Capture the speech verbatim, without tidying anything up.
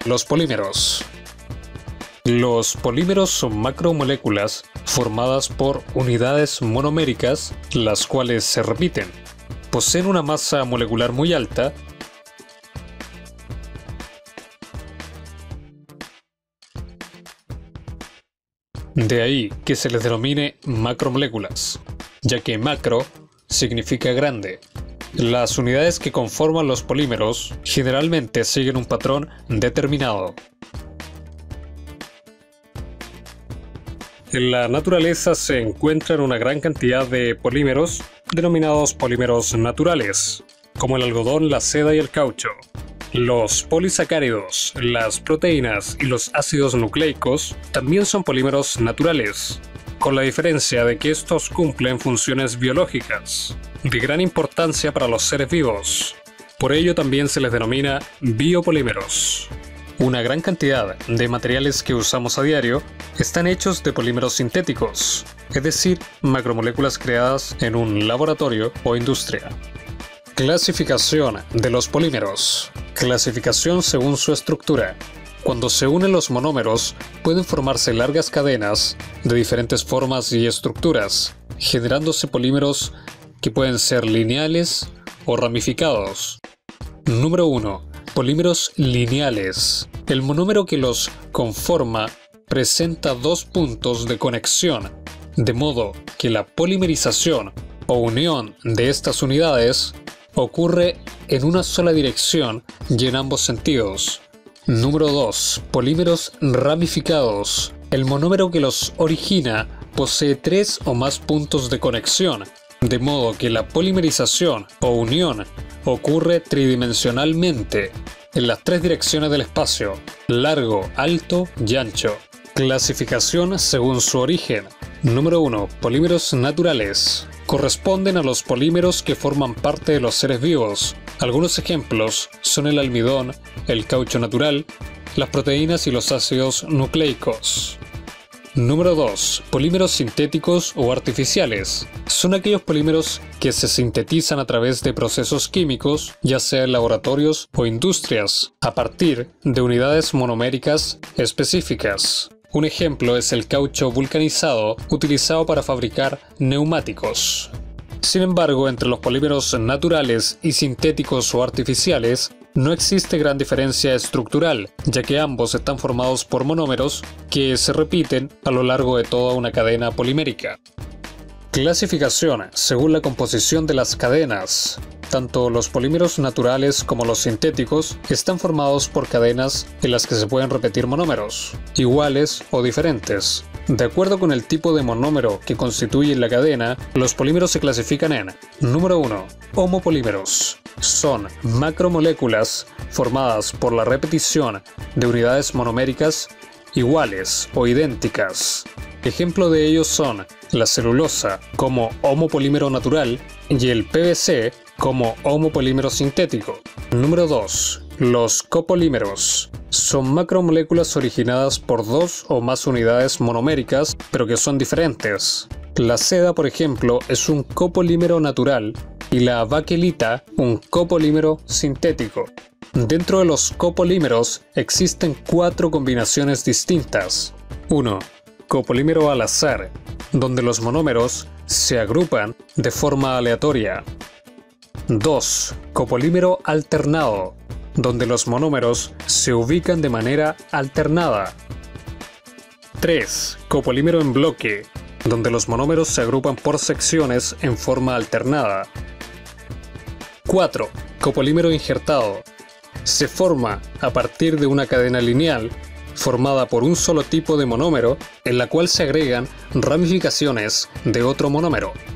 Los polímeros. Los polímeros son macromoléculas formadas por unidades monoméricas, las cuales se repiten. Poseen una masa molecular muy alta de ahí que se les denomine macromoléculas, ya que macro significa grande. Las unidades que conforman los polímeros generalmente siguen un patrón determinado. En la naturaleza se encuentran una gran cantidad de polímeros denominados polímeros naturales, como el algodón, la seda y el caucho. Los polisacáridos, las proteínas y los ácidos nucleicos también son polímeros naturales, con la diferencia de que estos cumplen funciones biológicas de gran importancia para los seres vivos. Por ello también se les denomina biopolímeros. Una gran cantidad de materiales que usamos a diario están hechos de polímeros sintéticos, es decir, macromoléculas creadas en un laboratorio o industria. Clasificación de los polímeros. Clasificación según su estructura. Cuando se unen los monómeros, pueden formarse largas cadenas de diferentes formas y estructuras, generándose polímeros que pueden ser lineales o ramificados. Número uno. Polímeros lineales. El monómero que los conforma presenta dos puntos de conexión, de modo que la polimerización o unión de estas unidades ocurre en una sola dirección y en ambos sentidos. Número dos. Polímeros ramificados. El monómero que los origina posee tres o más puntos de conexión, de modo que la polimerización o unión ocurre tridimensionalmente en las tres direcciones del espacio: largo, alto y ancho. Clasificación según su origen. Número uno. Polímeros naturales. Corresponden a los polímeros que forman parte de los seres vivos. Algunos ejemplos son el almidón, el caucho natural, las proteínas y los ácidos nucleicos. Número dos. Polímeros sintéticos o artificiales. Son aquellos polímeros que se sintetizan a través de procesos químicos, ya sea en laboratorios o industrias, a partir de unidades monoméricas específicas. Un ejemplo es el caucho vulcanizado utilizado para fabricar neumáticos. Sin embargo, entre los polímeros naturales y sintéticos o artificiales, no existe gran diferencia estructural, ya que ambos están formados por monómeros que se repiten a lo largo de toda una cadena polimérica. Clasificación según la composición de las cadenas. Tanto los polímeros naturales como los sintéticos están formados por cadenas en las que se pueden repetir monómeros, iguales o diferentes. De acuerdo con el tipo de monómero que constituye la cadena, los polímeros se clasifican en: número uno. Homopolímeros. Son macromoléculas formadas por la repetición de unidades monoméricas iguales o idénticas. Ejemplo de ellos son la celulosa como homopolímero natural y el P V C como homopolímero sintético. Número dos. Los copolímeros. Son macromoléculas originadas por dos o más unidades monoméricas, pero que son diferentes. La seda, por ejemplo, es un copolímero natural y la baquelita un copolímero sintético. Dentro de los copolímeros existen cuatro combinaciones distintas. uno. Copolímero al azar, donde los monómeros se agrupan de forma aleatoria. dos. Copolímero alternado, donde los monómeros se ubican de manera alternada. tres. Copolímero en bloque, donde los monómeros se agrupan por secciones en forma alternada. cuatro. Copolímero injertado. Se forma a partir de una cadena lineal formada por un solo tipo de monómero en la cual se agregan ramificaciones de otro monómero.